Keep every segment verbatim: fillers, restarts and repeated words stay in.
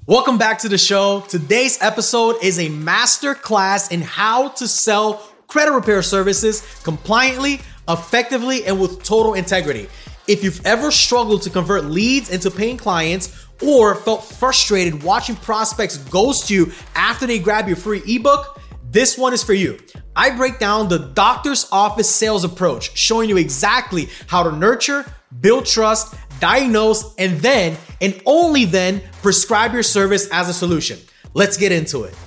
Welcome back to the show. Today's episode is a master class in how to sell credit repair services compliantly, effectively, and with total integrity. If you've ever struggled to convert leads into paying clients or felt frustrated watching prospects ghost you after they grab your free ebook, this one is for you. I break down the doctor's office sales approach, showing you exactly how to nurture, build trust, diagnose, and then, and only then, prescribe your service as a solution. Let's get into it.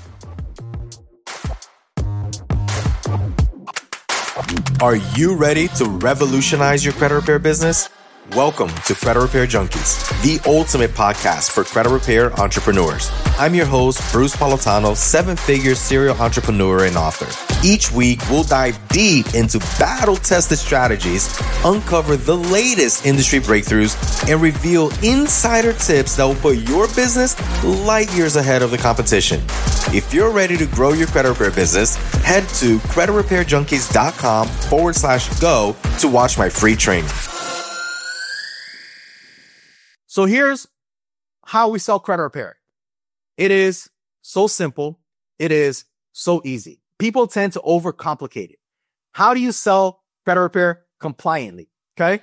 Are you ready to revolutionize your credit repair business? Welcome to Credit Repair Junkies, the ultimate podcast for credit repair entrepreneurs. I'm your host, Bruce Politano, seven-figure serial entrepreneur and author. Each week, we'll dive deep into battle-tested strategies, uncover the latest industry breakthroughs, and reveal insider tips that will put your business light years ahead of the competition. If you're ready to grow your credit repair business, head to creditrepairjunkies.com forward slash go to watch my free training. So here's how we sell credit repair. It is so simple. It is so easy. People tend to overcomplicate it. How do you sell credit repair compliantly? Okay.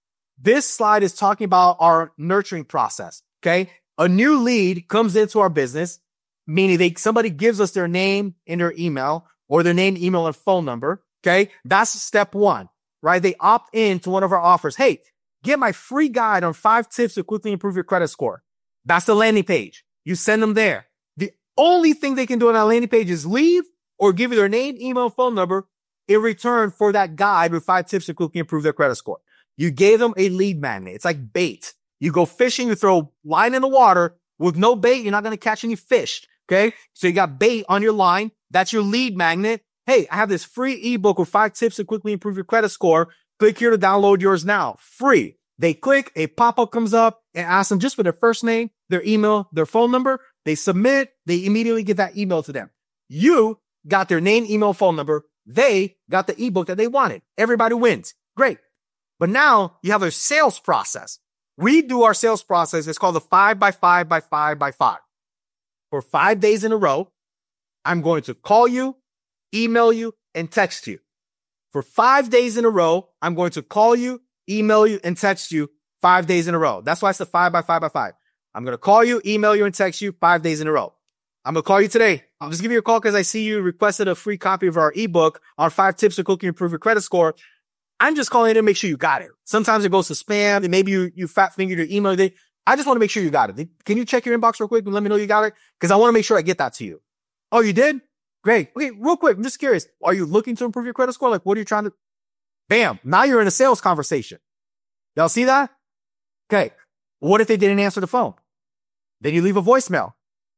This slide is talking about our nurturing process. Okay. A new lead comes into our business, meaning they, somebody gives us their name and their email, or their name, email, and phone number. Okay. That's step one, right? They opt in to one of our offers. Hey, get my free guide on five tips to quickly improve your credit score. That's the landing page. You send them there. The only thing they can do on that landing page is leave or give you their name, email, phone number in return for that guide with five tips to quickly improve their credit score. You gave them a lead magnet. It's like bait. You go fishing, you throw line in the water. With no bait, you're not going to catch any fish. Okay. So you got bait on your line. That's your lead magnet. Hey, I have this free ebook with five tips to quickly improve your credit score. Click here to download yours now. Free. They click, a pop-up comes up and asks them just for their first name, their email, their phone number. They submit. They immediately get that email to them. You got their name, email, phone number. They got the ebook that they wanted. Everybody wins. Great. But now you have a sales process. We do our sales process. It's called the five by five by five by five. For five days in a row, I'm going to call you, email you, and text you. For five days in a row, I'm going to call you, email you, and text you five days in a row. That's why it's the five by five by five. I'm going to call you, email you, and text you five days in a row. I'm going to call you today. I'll just give you a call because I see you requested a free copy of our ebook on five tips to quickly improve your credit score. I'm just calling to make sure you got it. Sometimes it goes to spam, and maybe you, you fat fingered your email. I just want to make sure you got it. Can you check your inbox real quick and let me know you got it? Because I want to make sure I get that to you. Oh, you did? Great. Okay, real quick. I'm just curious. Are you looking to improve your credit score? Like, what are you trying to? Bam. Now you're in a sales conversation. Y'all see that? Okay. What if they didn't answer the phone? Then you leave a voicemail.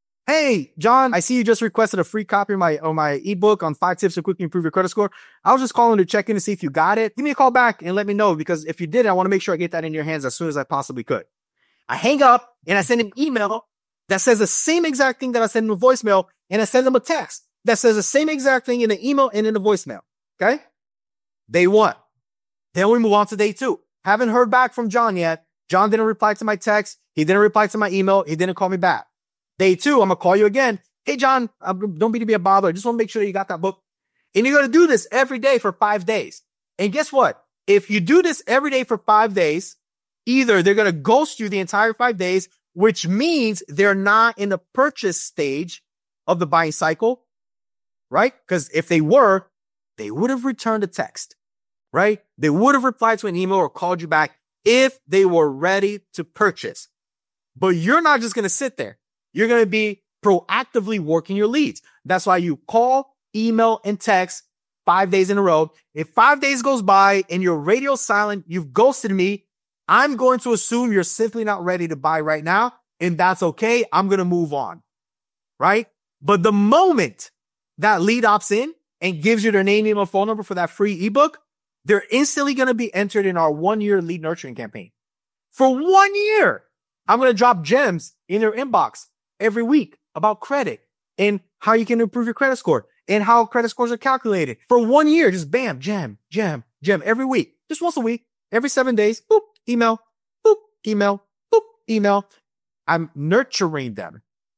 Hey, John, I see you just requested a free copy of my, of my ebook on five tips to quickly improve your credit score. I was just calling to check in to see if you got it. Give me a call back and let me know, because if you did, I want to make sure I get that in your hands as soon as I possibly could. I hang up and I send an email that says the same exact thing that I sent in a voicemail, and I send them a text that says the same exact thing in the email and in the voicemail. Okay. Day one. Then we move on to day two. Haven't heard back from John yet. John didn't reply to my text. He didn't reply to my email. He didn't call me back. Day two, I'm going to call you again. Hey, John, don't be to be a bother. I just want to make sure that you got that book. And you're going to do this every day for five days. And guess what? If you do this every day for five days, either they're going to ghost you the entire five days, which means they're not in the purchase stage of the buying cycle, right? Because if they were, they would have returned a text, right? They would have replied to an email or called you back if they were ready to purchase. But you're not just going to sit there. You're going to be proactively working your leads. That's why you call, email, and text five days in a row. If five days goes by and you're radio silent, you've ghosted me, I'm going to assume you're simply not ready to buy right now. And that's okay. I'm going to move on, right? But the moment that lead opts in and gives you their name, email, phone number for that free ebook, they're instantly going to be entered in our one-year lead nurturing campaign. For one year, I'm going to drop gems in their inbox every week about credit and how you can improve your credit score and how credit scores are calculated. For one year, just bam, gem, gem, gem every week. Just once a week, every seven days, boop, email, boop, email, boop, email. I'm nurturing them.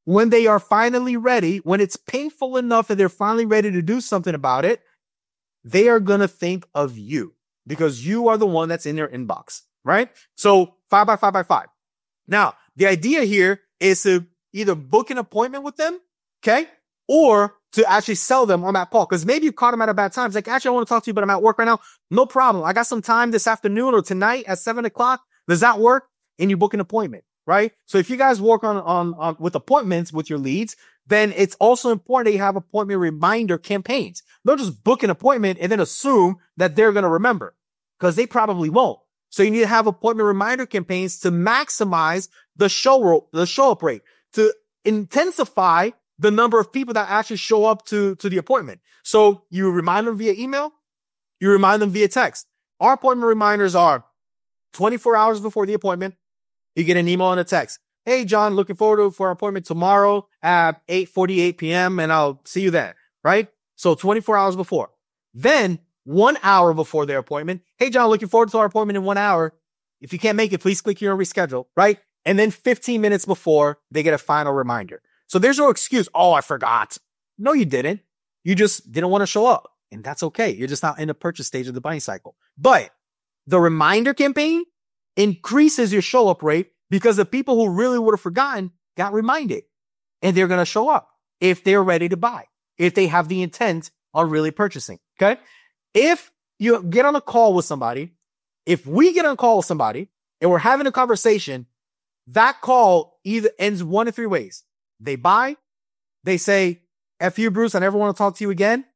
when they are finally ready, when it's painful enough that they're finally ready to do something about it, they are going to think of you because you are the one that's in their inbox, right? So five by five by five. Now, the idea here is to either book an appointment with them, okay? Or to actually sell them on that call. Because maybe you caught them at a bad time. It's like, actually, I want to talk to you, but I'm at work right now. No problem. I got some time this afternoon or tonight at seven o'clock. Does that work? And you book an appointment, right? So if you guys work on, on, on with appointments with your leads, then it's also important that you have appointment reminder campaigns. Don't just book an appointment and then assume that they're going to remember because they probably won't. So you need to have appointment reminder campaigns to maximize the show, the show up rate, to intensify the number of people that actually show up to, to the appointment. So you remind them via email, you remind them via text. Our appointment reminders are twenty-four hours before the appointment. You get an email and a text. Hey, John, looking forward to for our appointment tomorrow at eight forty-eight p.m. and I'll see you then, right? So twenty-four hours before. Then one hour before their appointment. Hey, John, looking forward to our appointment in one hour. If you can't make it, please click here and reschedule, right? And then fifteen minutes before they get a final reminder. So there's no excuse. Oh, I forgot. No, you didn't. You just didn't want to show up. And that's okay. You're just not in the purchase stage of the buying cycle. But the reminder campaign increases your show up rate because the people who really would have forgotten got reminded. And they're going to show up if they're ready to buy, if they have the intent on really purchasing. Okay. If you get on a call with somebody, if we get on a call with somebody and we're having a conversation, that call either ends one of three ways. They buy, they say, F you, Bruce, I never want to talk to you again.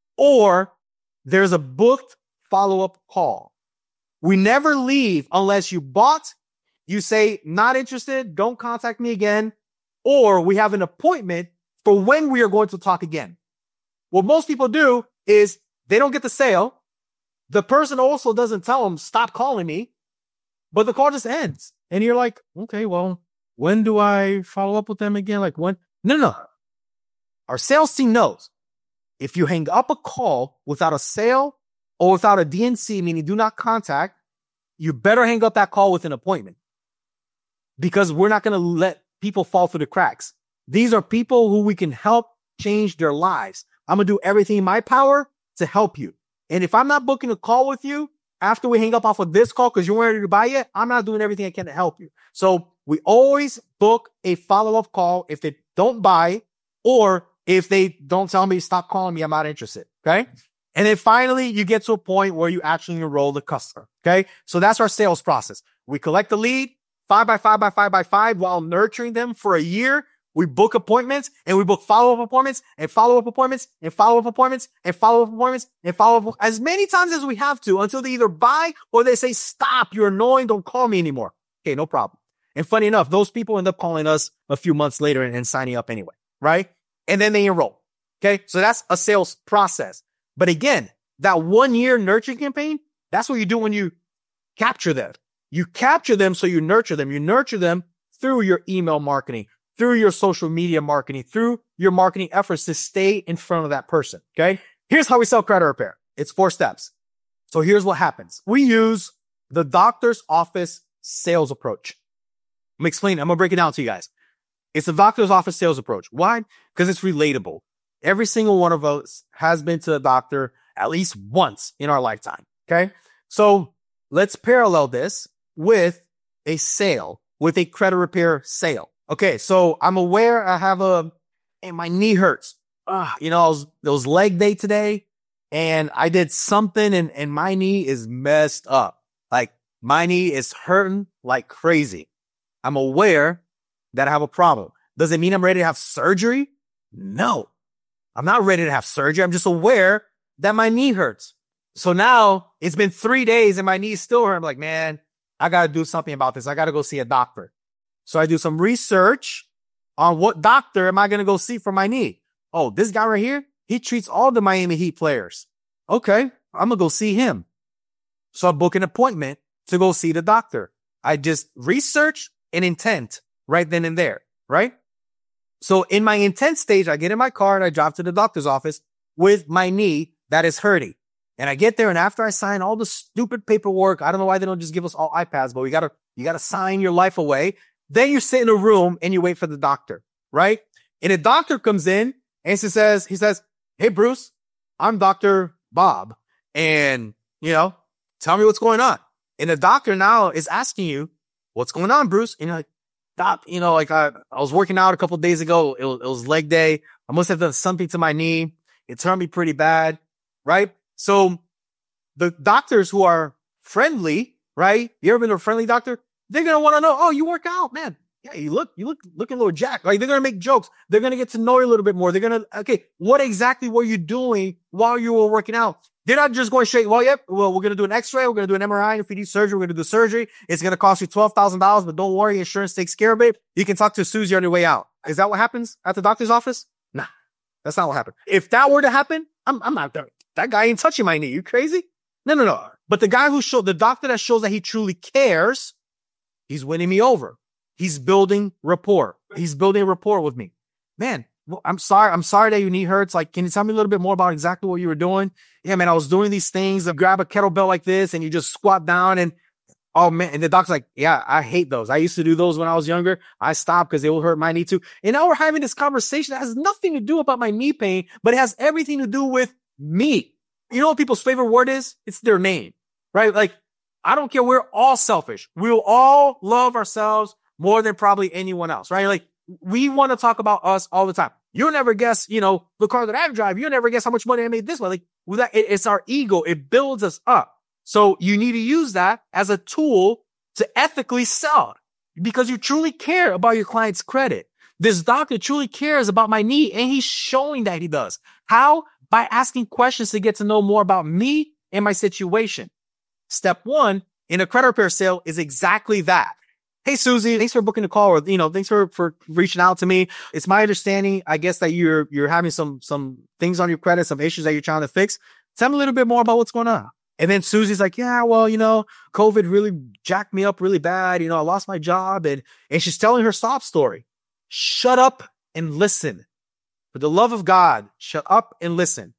Or there's a booked follow-up call. We never leave unless you bought, you say, not interested, don't contact me again. Or we have an appointment for when we are going to talk again. What most people do is they don't get the sale. The person also doesn't tell them, stop calling me, but the call just ends. And you're like, okay, well, when do I follow up with them again? Like when? No, no. Our sales team knows if you hang up a call without a sale or without a D N C, meaning do not contact, you better hang up that call with an appointment because we're not going to let people fall through the cracks. These are people who we can help change their lives. I'm going to do everything in my power to help you. And if I'm not booking a call with you after we hang up off of this call because you weren't ready to buy yet, I'm not doing everything I can to help you. So we always book a follow-up call if they don't buy or if they don't tell me, stop calling me, I'm not interested. Okay. And then finally, you get to a point where you actually enroll the customer. Okay. So that's our sales process. We collect the lead five by five by five by five while nurturing them for a year. We book appointments and we book follow-up appointments and follow-up appointments and follow-up appointments and follow-up appointments and follow-up as many times as we have to until they either buy or they say, stop, you're annoying, don't call me anymore. Okay, no problem. And funny enough, those people end up calling us a few months later and, and signing up anyway, right? And then they enroll. Okay, so that's a sales process. But again, that one year nurturing campaign, that's what you do when you capture them. You capture them so you nurture them. You nurture them through your email marketing, through your social media marketing, through your marketing efforts to stay in front of that person. Okay. Here's how we sell credit repair. It's four steps. So here's what happens. We use the doctor's office sales approach. I'm explaining. I'm going to break it down to you guys. It's a doctor's office sales approach. Why? Because it's relatable. Every single one of us has been to a doctor at least once in our lifetime. Okay. So let's parallel this with a sale, with a credit repair sale. Okay, so I'm aware I have a, and my knee hurts. Ah, you know, I was, it was leg day today and I did something and, and my knee is messed up. Like my knee is hurting like crazy. I'm aware that I have a problem. Does it mean I'm ready to have surgery? No, I'm not ready to have surgery. I'm just aware that my knee hurts. So now it's been three days and my knee still hurt. I'm like, man, I got to do something about this. I got to go see a doctor. So I do some research on what doctor am I going to go see for my knee. Oh, this guy right here, he treats all the Miami Heat players. Okay, I'm going to go see him. So I book an appointment to go see the doctor. I just research an intent right then and there, right? So in my intent stage, I get in my car and I drive to the doctor's office with my knee that is hurting. And I get there and after I sign all the stupid paperwork, I don't know why they don't just give us all iPads, but we got to, you got to sign your life away. Then you sit in a room and you wait for the doctor. right? And a doctor comes in and he says, he says, hey, Bruce, I'm Doctor Bob. And, you know, tell me what's going on. And the doctor now is asking you, what's going on, Bruce? And you're like, Doc, you know, like I, I was working out a couple of days ago. It was, it was leg day. I must have done something to my knee. It turned me pretty bad, right? So the doctors who are friendly, right? You ever been to a friendly doctor? They're going to want to know, oh, you work out, man. Yeah, you look, you look, looking a little jacked. Like they're going to make jokes. They're going to get to know you a little bit more. They're going to, okay, what exactly were you doing while you were working out? They're not just going straight, well, yep, well, we're going to do an x-ray. We're going to do an M R I. If you need surgery, we're going to do surgery. It's going to cost you twelve thousand dollars, but don't worry. Insurance takes care of it. You can talk to Susie on your way out. Is that what happens at the doctor's office? Nah, that's not what happened. If that were to happen, I'm, I'm not there. That guy ain't touching my knee. You crazy? No, no, no. But the guy who showed, the doctor that shows that he truly cares, he's winning me over. He's building rapport. He's building rapport with me. Man, well, I'm sorry. I'm sorry that your knee hurts. Like, can you tell me a little bit more about exactly what you were doing? Yeah, man, I was doing these things. I grab a kettlebell like this and you just squat down and, oh man. And the doc's like, yeah, I hate those. I used to do those when I was younger. I stopped because they will hurt my knee too. And now we're having this conversation that has nothing to do about my knee pain, but it has everything to do with me. You know what people's favorite word is? It's their name, right? Like, I don't care. We're all selfish. We'll all love ourselves more than probably anyone else, right? Like, we want to talk about us all the time. You'll never guess, you know, the car that I drive. You'll never guess how much money I made this way. Like, with that, it, it's our ego. It builds us up. So you need to use that as a tool to ethically sell because you truly care about your client's credit. This doctor truly cares about my knee and he's showing that he does. How? By asking questions to get to know more about me and my situation. Step one in a credit repair sale is exactly that. Hey, Susie, thanks for booking the call, or, you know, thanks for, for reaching out to me. It's my understanding, I guess, that you're, you're having some, some things on your credit, some issues that you're trying to fix. Tell me a little bit more about what's going on. And then Susie's like, yeah, well, you know, COVID really jacked me up really bad. You know, I lost my job and, and she's telling her sob story. Shut up and listen. For the love of God, shut up and listen.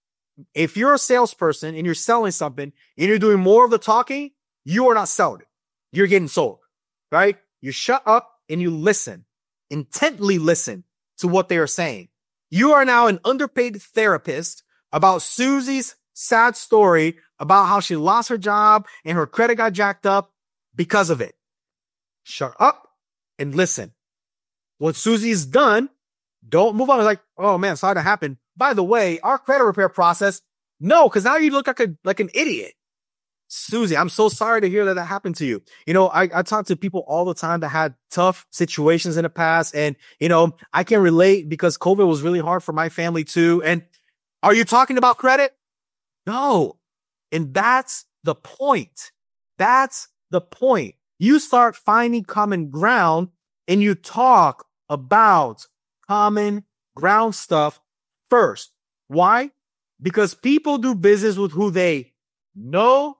If you're a salesperson and you're selling something and you're doing more of the talking, you are not selling it. You're getting sold. Right? You shut up and you listen, intently listen to what they are saying. You are now an underpaid therapist about Susie's sad story about how she lost her job and her credit got jacked up because of it. Shut up and listen. When Susie's done, don't move on. It's like, oh man, sorry that happened. By the way, our credit repair process, no, because now you look like a like an idiot. Susie, I'm so sorry to hear that that happened to you. You know, I, I talk to people all the time that had tough situations in the past. And, you know, I can relate because COVID was really hard for my family too. And are you talking about credit? No. And that's the point. That's the point. You start finding common ground and you talk about common ground stuff first. Why? Because people do business with who they know,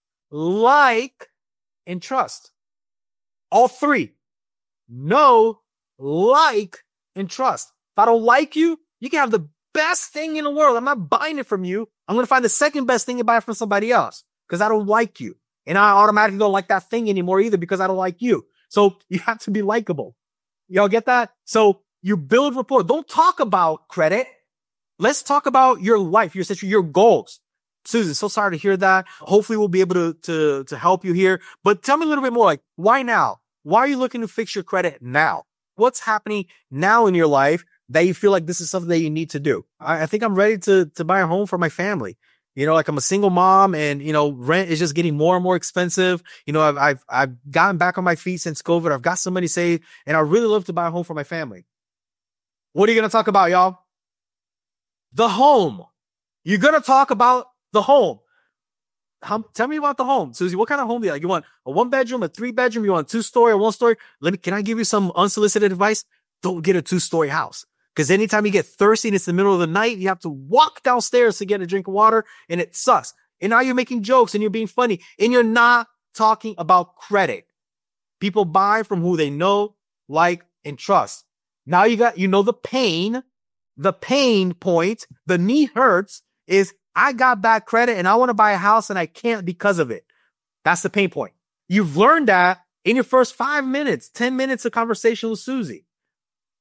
like, and trust. All three. Know, like, and trust. If I don't like you, you can have the best thing in the world. I'm not buying it from you. I'm going to find the second best thing and buy it from somebody else because I don't like you. And I automatically don't like that thing anymore either because I don't like you. So you have to be likable. Y'all get that? So you build rapport. Don't talk about credit. Let's talk about your life, your situation, your goals. Susan, so sorry to hear that. Hopefully we'll be able to, to, to help you here. But tell me a little bit more, like, why now? Why are you looking to fix your credit now? What's happening now in your life that you feel like this is something that you need to do? I, I think I'm ready to, to buy a home for my family. You know, like I'm a single mom and, you know, rent is just getting more and more expensive. You know, I've, I've, I've gotten back on my feet since COVID. I've got some money saved and I really love to buy a home for my family. What are you going to talk about, y'all? The home. You're going to talk about the home. How, tell me about the home. Susie, what kind of home do you like? You want a one bedroom, a three bedroom? You want a two story or one story? Let me, can I give you some unsolicited advice? Don't get a two story house. Because anytime you get thirsty and it's the middle of the night, you have to walk downstairs to get a drink of water and it sucks. And now you're making jokes and you're being funny and you're not talking about credit. People buy from who they know, like, and trust. Now you got, you know, the pain, the pain point, the knee hurts is I got bad credit and I want to buy a house and I can't because of it. That's the pain point. You've learned that in your first five minutes, ten minutes of conversation with Susie.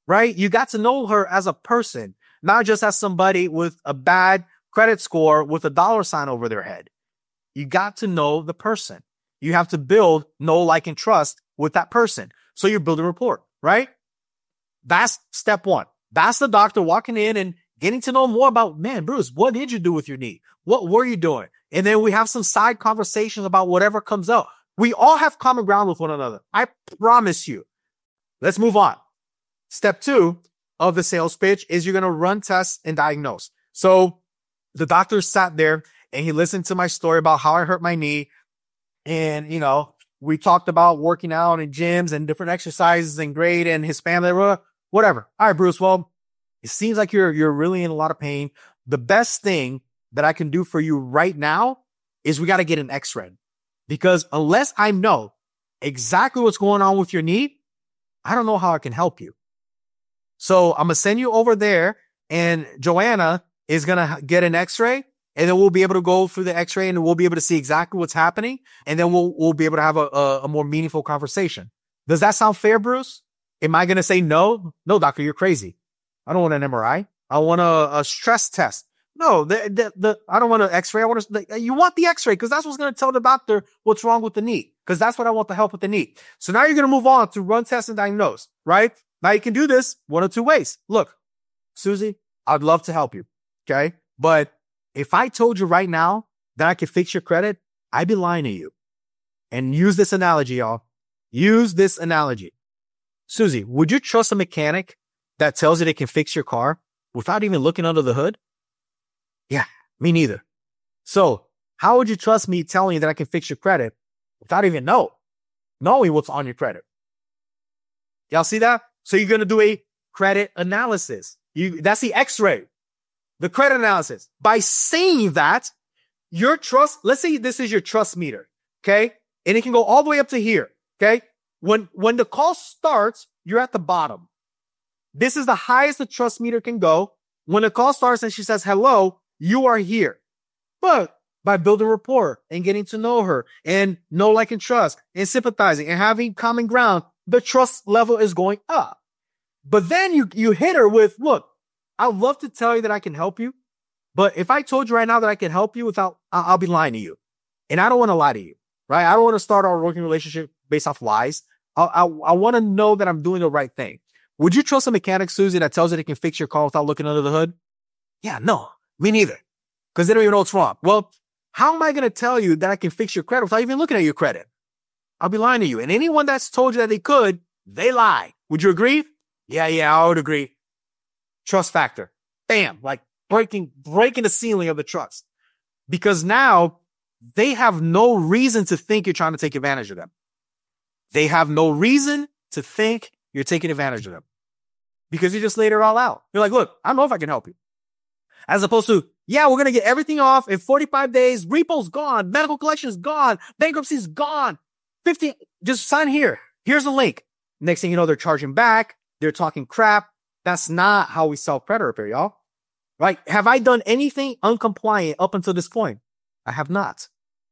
right? You got to know her as a person, not just as somebody with a bad credit score with a dollar sign over their head. You got to know the person. You have to build know, like, and trust with that person. So you're building rapport, right? That's step one. That's the doctor walking in and getting to know more about, man, Bruce, what did you do with your knee? What were you doing? And then we have some side conversations about whatever comes out. We all have common ground with one another. I promise you. Let's move on. Step two of the sales pitch is you're going to run tests and diagnose. So the doctor sat there and he listened to my story about how I hurt my knee. And, you know, we talked about working out in gyms and different exercises and grade and his family, whatever. All right, Bruce. Well, it seems like you're, you're really in a lot of pain. The best thing that I can do for you right now is we got to get an x-ray, because unless I know exactly what's going on with your knee, I don't know how I can help you. So I'm going to send you over there and Joanna is going to get an x-ray, and then we'll be able to go through the x-ray and we'll be able to see exactly what's happening. And then we'll, we'll be able to have a, a, a more meaningful conversation. Does that sound fair, Bruce? Am I going to say no? No, doctor, you're crazy. I don't want an M R I. I want a, a stress test. No, the, the, the, I don't want an x-ray. I want to, you want the x-ray because that's what's going to tell the doctor what's wrong with the knee, because that's what I want to help with the knee. So now you're going to move on to run, test, and diagnose, right? Now you can do this one of two ways. Look, Susie, I'd love to help you. Okay. But if I told you right now that I could fix your credit, I'd be lying to you. And use this analogy, y'all. Use this analogy. Susie, would you trust a mechanic that tells you they can fix your car without even looking under the hood? Yeah, me neither. So how would you trust me telling you that I can fix your credit without even know, knowing what's on your credit? Y'all see that? So you're going to do a credit analysis. You, that's the x-ray, the credit analysis. By saying that, your trust, let's say this is your trust meter, okay? And it can go all the way up to here, okay? When, when the call starts, you're at the bottom. This is the highest the trust meter can go. When the call starts and she says, hello, you are here. But by building rapport and getting to know her and know, like, and trust and sympathizing and having common ground, the trust level is going up. But then you, you hit her with, look, I'd love to tell you that I can help you. But if I told you right now that I can help you without, I'll, I'll be lying to you. And I don't want to lie to you, right? I don't want to start our working relationship based off lies. I, I, I want to know that I'm doing the right thing. Would you trust a mechanic, Susie, that tells you they can fix your car without looking under the hood? Yeah, no, me neither. Because they don't even know what's wrong. Well, how am I going to tell you that I can fix your credit without even looking at your credit? I'll be lying to you. And anyone that's told you that they could, they lie. Would you agree? Yeah, yeah, I would agree. Trust factor. Bam, like breaking, breaking the ceiling of the trust. Because now they have no reason to think you're trying to take advantage of them. They have no reason to think you're taking advantage of them because you just laid it all out. You're like, look, I don't know if I can help you. As opposed to, yeah, we're going to get everything off in forty-five days. Repo's gone. Medical collection's gone. Bankruptcy's gone. fifteen, just sign here. Here's a link. Next thing you know, they're charging back. They're talking crap. That's not how we sell credit repair, y'all. Right? Have I done anything uncompliant up until this point? I have not.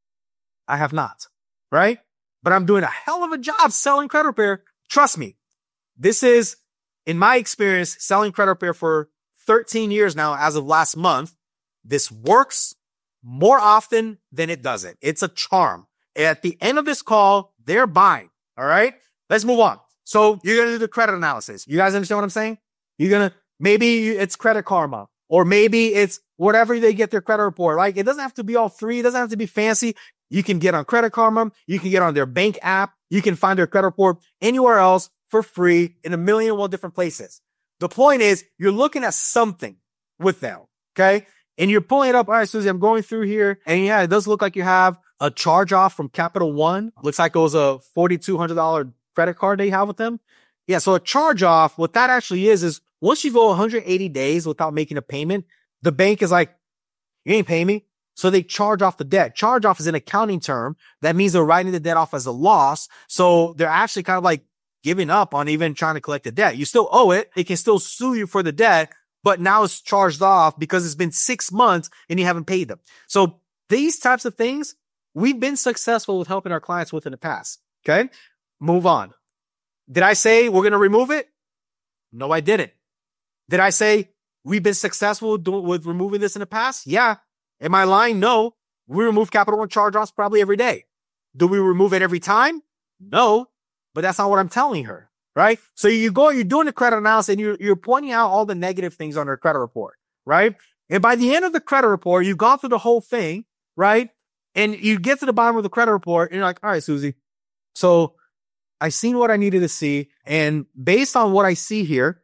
I have not. Right? But I'm doing a hell of a job selling credit repair. Trust me. This is, in my experience, selling credit repair for thirteen years now as of last month. This works more often than it doesn't. It's a charm. At the end of this call, they're buying. All right? Let's move on. So you're going to do the credit analysis. You guys understand what I'm saying? You're going to, maybe it's Credit Karma, or maybe it's whatever they get their credit report. Like, it doesn't have to be all three. It doesn't have to be fancy. You can get on Credit Karma. You can get on their bank app. You can find their credit report anywhere else for free in a million and one different places. The point is, you're looking at something with them. Okay. And you're pulling it up. All right, Susie, I'm going through here. And yeah, it does look like you have a charge off from Capital One. Looks like it was a four thousand two hundred dollars credit card they have with them. Yeah. So a charge off, what that actually is, is once you go one hundred eighty days without making a payment, the bank is like, you ain't paying me. So they charge off the debt. Charge off is an accounting term. That means they're writing the debt off as a loss. So they're actually kind of like giving up on even trying to collect the debt. You still owe it. They can still sue you for the debt, but now it's charged off because it's been six months and you haven't paid them. So these types of things, we've been successful with helping our clients with in the past. Okay. Move on. Did I say we're going to remove it? No, I didn't. Did I say we've been successful doing, with removing this in the past? Yeah. Am I lying? No. We remove Capital One charge-offs probably every day. Do we remove it every time? No. But that's not what I'm telling her, right? So you go, you're doing the credit analysis and you're, you're pointing out all the negative things on her credit report, right? And by the end of the credit report, you've gone through the whole thing, right? And you get to the bottom of the credit report and you're like, all right, Susie. So I seen what I needed to see. And based on what I see here,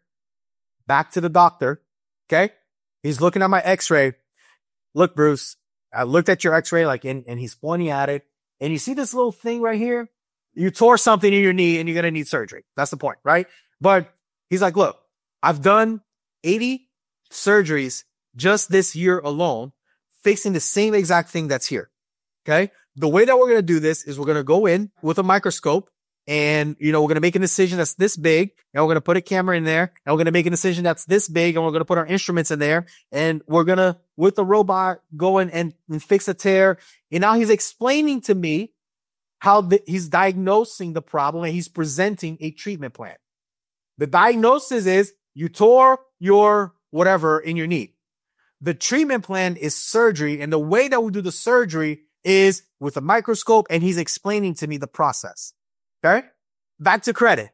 back to the doctor. Okay. He's looking at my x-ray. Look, Bruce, I looked at your x-ray, like, and, and he's pointing at it. And you see this little thing right here? You tore something in your knee and you're going to need surgery. That's the point, right? But he's like, look, I've done eighty surgeries just this year alone, fixing the same exact thing that's here. Okay. The way that we're going to do this is we're going to go in with a microscope and, you know, we're going to make a incision that's this big and we're going to put a camera in there and we're going to make an incision that's this big and we're going to put our instruments in there and we're going to, with the robot, go in and, and fix a tear. And now he's explaining to me how the, he's diagnosing the problem and he's presenting a treatment plan. The diagnosis is you tore your whatever in your knee. The treatment plan is surgery. And the way that we do the surgery is with a microscope and he's explaining to me the process. Okay. Back to credit.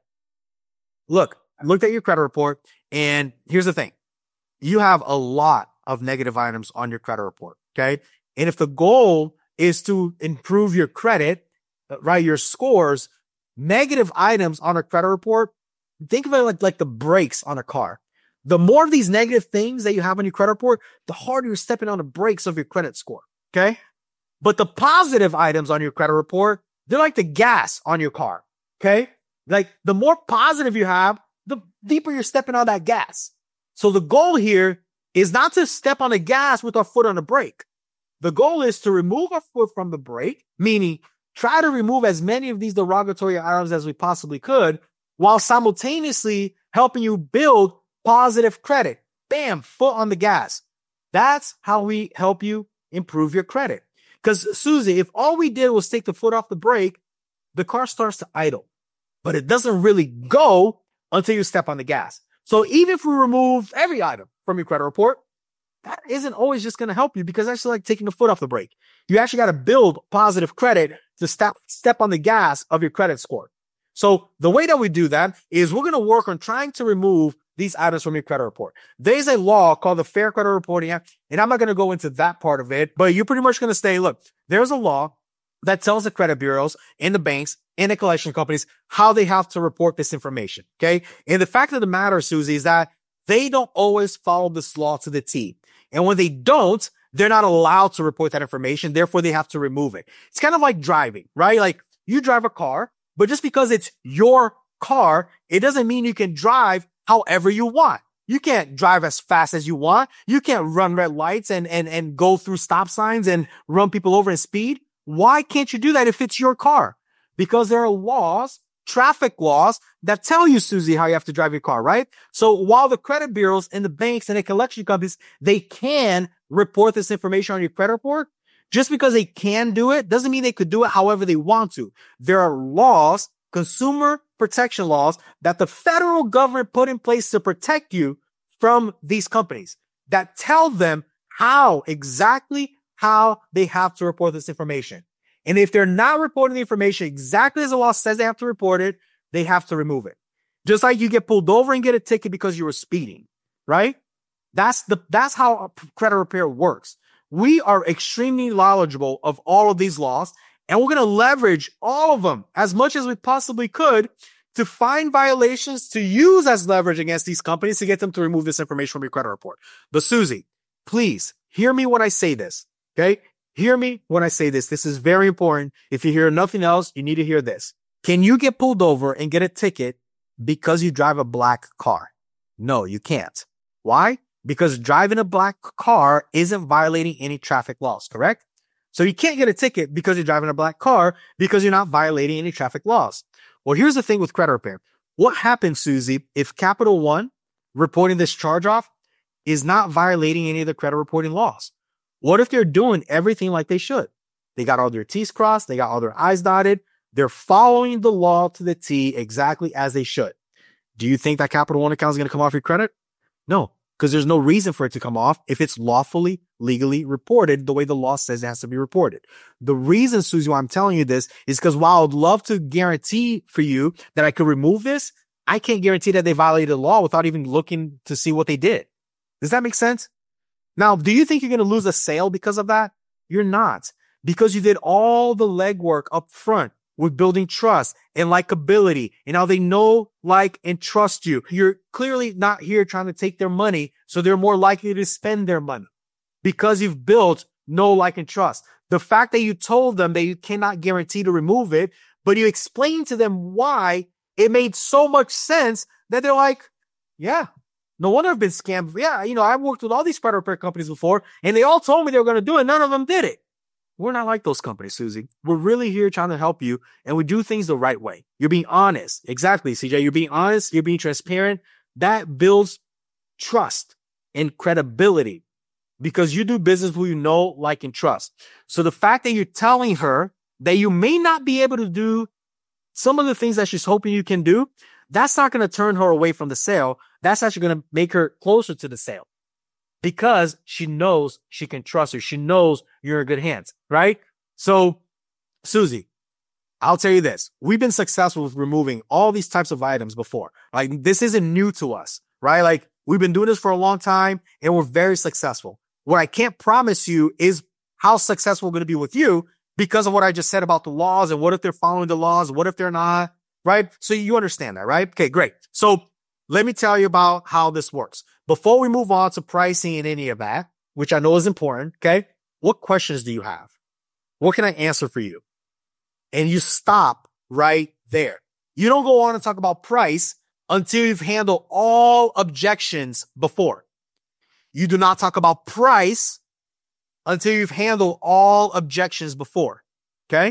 Look, I looked at your credit report and here's the thing. You have a lot of negative items on your credit report. Okay. And if the goal is to improve your credit, right, your scores, negative items on a credit report, think of it like, like the brakes on a car. The more of these negative things that you have on your credit report, the harder you're stepping on the brakes of your credit score. Okay. But the positive items on your credit report, they're like the gas on your car. Okay. Like the more positive you have, the deeper you're stepping on that gas. So the goal here is not to step on the gas with our foot on the brake. The goal is to remove our foot from the brake, meaning try to remove as many of these derogatory items as we possibly could while simultaneously helping you build positive credit. Bam, foot on the gas. That's how we help you improve your credit. Because Susie, if all we did was take the foot off the brake, the car starts to idle, but it doesn't really go until you step on the gas. So even if we remove every item from your credit report, that isn't always just going to help you because that's like taking the foot off the brake. You actually got to build positive credit to step, step on the gas of your credit score. So the way that we do that is we're going to work on trying to remove these items from your credit report. There's a law called the Fair Credit Reporting Act, and I'm not going to go into that part of it, but you're pretty much going to say, look, there's a law that tells the credit bureaus and the banks and the collection companies how they have to report this information. Okay. And the fact of the matter, Susie, is that they don't always follow this law to the T. And when they don't, they're not allowed to report that information. Therefore, they have to remove it. It's kind of like driving, right? Like you drive a car, but just because it's your car, it doesn't mean you can drive however you want. You can't drive as fast as you want. You can't run red lights and, and, and go through stop signs and run people over in speed. Why can't you do that if it's your car? Because there are laws, traffic laws that tell you, Susie, how you have to drive your car, right? So while the credit bureaus and the banks and the collection companies, they can report this information on your credit report, just because they can do it doesn't mean they could do it however they want to. There are laws, consumer protection laws that the federal government put in place to protect you from these companies that tell them how exactly how they have to report this information. And if they're not reporting the information exactly as the law says they have to report it, they have to remove it. Just like you get pulled over and get a ticket because you were speeding, right? That's the, that's how credit repair works. We are extremely knowledgeable of all of these laws, and we're going to leverage all of them as much as we possibly could to find violations to use as leverage against these companies to get them to remove this information from your credit report. But Susie, please hear me when I say this. Okay. Hear me when I say this. This is very important. If you hear nothing else, you need to hear this. Can you get pulled over and get a ticket because you drive a black car? No, you can't. Why? Because driving a black car isn't violating any traffic laws, correct? So you can't get a ticket because you're driving a black car because you're not violating any traffic laws. Well, here's the thing with credit repair. What happens, Susie, if Capital One reporting this charge off is not violating any of the credit reporting laws? What if they're doing everything like they should? They got all their T's crossed. They got all their I's dotted. They're following the law to the T exactly as they should. Do you think that Capital One account is going to come off your credit? No, because there's no reason for it to come off if it's lawfully, legally reported the way the law says it has to be reported. The reason, Susie, why I'm telling you this is because while I'd love to guarantee for you that I could remove this, I can't guarantee that they violated the law without even looking to see what they did. Does that make sense? Now, do you think you're going to lose a sale because of that? You're not, because you did all the legwork up front with building trust and likability and how they know, like, and trust you. You're clearly not here trying to take their money, so they're more likely to spend their money because you've built know, like, and trust. The fact that you told them that you cannot guarantee to remove it, but you explained to them why, it made so much sense that they're like, yeah, no wonder I've been scammed. Yeah, you know, I've worked with all these credit repair companies before, and they all told me they were going to do it. None of them did it. We're not like those companies, Susie. We're really here trying to help you, and we do things the right way. You're being honest. Exactly, C J. You're being honest. You're being transparent. That builds trust and credibility because you do business with who you know, like, and trust. So the fact that you're telling her that you may not be able to do some of the things that she's hoping you can do, that's not going to turn her away from the sale. That's actually going to make her closer to the sale because she knows she can trust her. She knows you're in good hands, right? So, Susie, I'll tell you this. We've been successful with removing all these types of items before. Like, this isn't new to us, right? Like, we've been doing this for a long time and we're very successful. What I can't promise you is how successful we're going to be with you because of what I just said about the laws and what if they're following the laws? What if they're not, right? So you understand that, right? Okay, great. So let me tell you about how this works. Before we move on to pricing and any of that, which I know is important, okay? What questions do you have? What can I answer for you? And you stop right there. You don't go on and talk about price until you've handled all objections before. You do not talk about price until you've handled all objections before. Okay?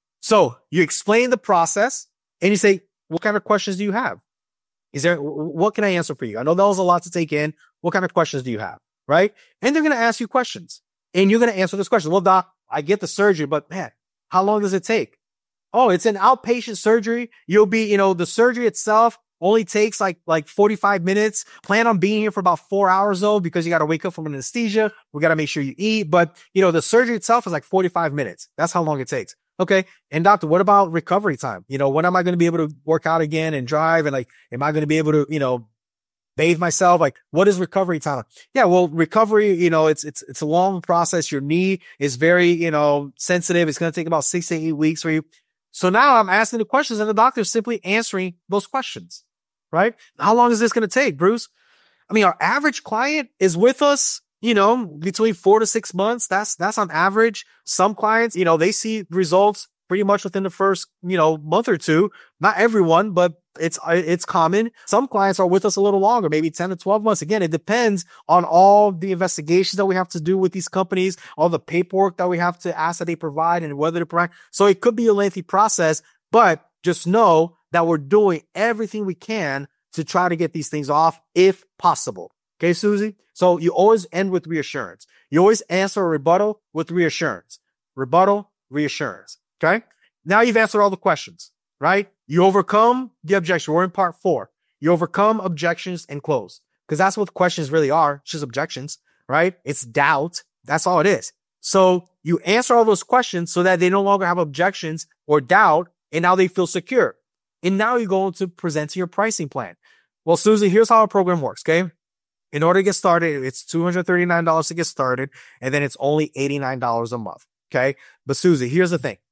So you explain the process and you say, what kind of questions do you have? Is there, what can I answer for you? I know that was a lot to take in. What kind of questions do you have? Right? And they're going to ask you questions and you're going to answer those questions. Well, doc, I get the surgery, but man, how long does it take? Oh, it's an outpatient surgery. You'll be, you know, the surgery itself only takes like, like forty-five minutes. Plan on being here for about four hours though, because you got to wake up from anesthesia. We got to make sure you eat. But, you know, the surgery itself is like forty-five minutes. That's how long it takes. Okay. And doctor, what about recovery time? You know, when am I going to be able to work out again and drive? And like, am I going to be able to, you know, bathe myself? Like, what is recovery time? Yeah. Well, recovery, you know, it's, it's, it's a long process. Your knee is very, you know, sensitive. It's going to take about six to eight weeks for you. So now I'm asking the questions and the doctor's simply answering those questions, right? How long is this going to take, Bruce? I mean, our average client is with us, you know, between four to six months. That's, that's on average. Some clients, you know, they see results pretty much within the first, you know, month or two. Not everyone, but it's, it's common. Some clients are with us a little longer, maybe ten to twelve months. Again, it depends on all the investigations that we have to do with these companies, all the paperwork that we have to ask that they provide and whether to provide. So it could be a lengthy process, but just know that we're doing everything we can to try to get these things off if possible. Okay, Susie? So you always end with reassurance. You always answer a rebuttal with reassurance. Rebuttal, reassurance. Okay? Now you've answered all the questions, right? You overcome the objection. We're in part four. You overcome objections and close. Because that's what questions really are. It's just objections, right? It's doubt. That's all it is. So you answer all those questions so that they no longer have objections or doubt, and now they feel secure. And now you're going to present your pricing plan. Well, Susie, here's how our program works, okay? In order to get started, it's two hundred thirty-nine dollars to get started, and then it's only eighty-nine dollars a month, okay? But Susie, here's the thing.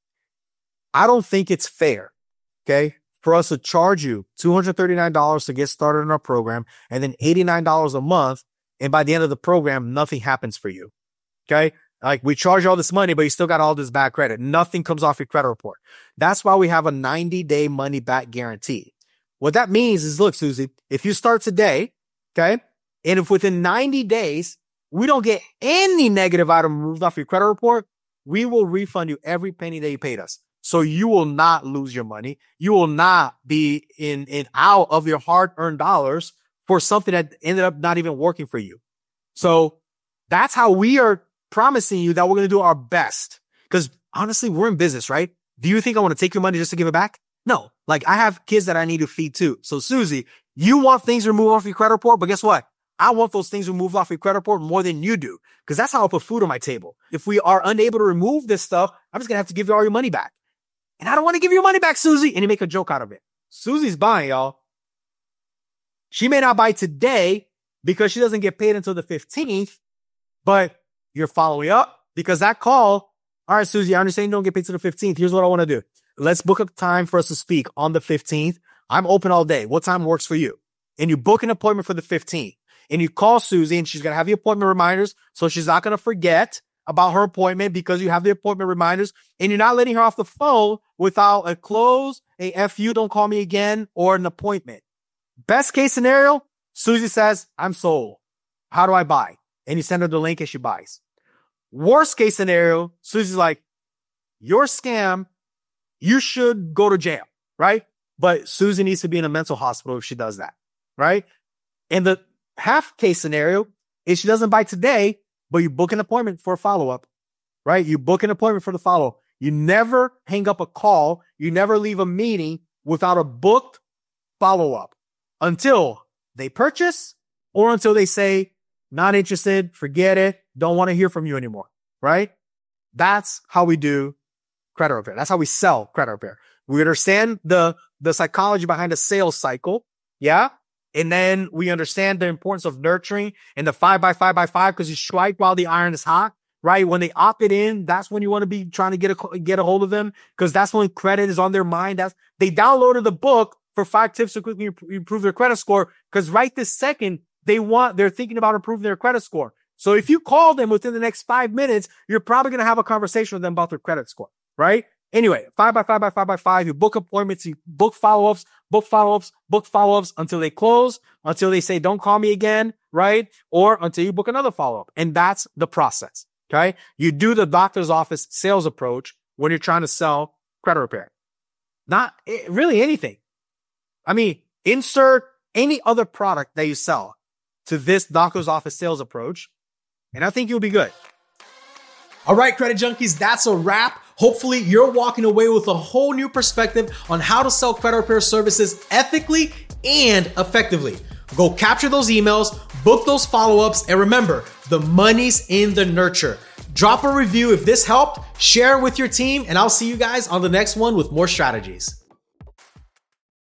I don't think it's fair, okay, for us to charge you two hundred thirty-nine dollars to get started in our program and then eighty-nine dollars a month, and by the end of the program, nothing happens for you, okay? Like, we charge you all this money, but you still got all this bad credit. Nothing comes off your credit report. That's why we have a ninety-day money-back guarantee. What that means is, look, Susie, if you start today, okay, and if within ninety days, we don't get any negative item removed off your credit report, we will refund you every penny that you paid us. So you will not lose your money. You will not be in, in out of your hard-earned dollars for something that ended up not even working for you. So that's how we are promising you that we're going to do our best. Because honestly, we're in business, right? Do you think I want to take your money just to give it back? No. Like, I have kids that I need to feed too. So Susie, You want things removed off your credit report, but guess what? I want those things removed off your credit report more than you do, because that's how I put food on my table. If we are unable to remove this stuff, I'm just going to have to give you all your money back. And I don't want to give you your money back, Susie. And you make a joke out of it. Susie's buying, y'all. She may not buy today because she doesn't get paid until the fifteenth, but you're following up because that call, all right, Susie, I understand you don't get paid till the fifteenth. Here's what I want to do. Let's book a time for us to speak on the fifteenth. I'm open all day. What time works for you? And you book an appointment for the fifteenth. And you call Susie and she's going to have the appointment reminders. So she's not going to forget about her appointment because you have the appointment reminders, and you're not letting her off the phone without a close, a F you, don't call me again, or an appointment. Best case scenario, Susie says, I'm sold. How do I buy? And you send her the link and she buys. Worst case scenario, Susie's like, you're a scam. You should go to jail, right? But Susie needs to be in a mental hospital if she does that, right? And the half case scenario is she doesn't buy today, but you book an appointment for a follow-up, right? You book an appointment for the follow-up. You never hang up a call. You never leave a meeting without a booked follow-up until they purchase or until they say, not interested, forget it, don't want to hear from you anymore, right? That's how we do credit repair. That's how we sell credit repair. We understand the, the psychology behind the sales cycle, yeah? And then we understand the importance of nurturing and the five by five by five, because you strike while the iron is hot, right? When they opt it in, that's when you want to be trying to get a, get a hold of them, because that's when credit is on their mind. That's, they downloaded the book for five tips to quickly improve their credit score, because right this second, they want, they're thinking about improving their credit score. So if you call them within the next five minutes, you're probably going to have a conversation with them about their credit score, right? Anyway, five by five by five by five, you book appointments, you book follow-ups, book follow-ups, book follow-ups until they close, until they say, don't call me again, right? Or until you book another follow-up. And that's the process, okay? You do the doctor's office sales approach when you're trying to sell credit repair. Not really anything. I mean, insert any other product that you sell to this doctor's office sales approach, and I think you'll be good. All right, credit junkies, that's a wrap. Hopefully you're walking away with a whole new perspective on how to sell credit repair services ethically and effectively. Go capture those emails, book those follow-ups, and remember, the money's in the nurture. Drop a review if this helped, share it with your team, and I'll see you guys on the next one with more strategies.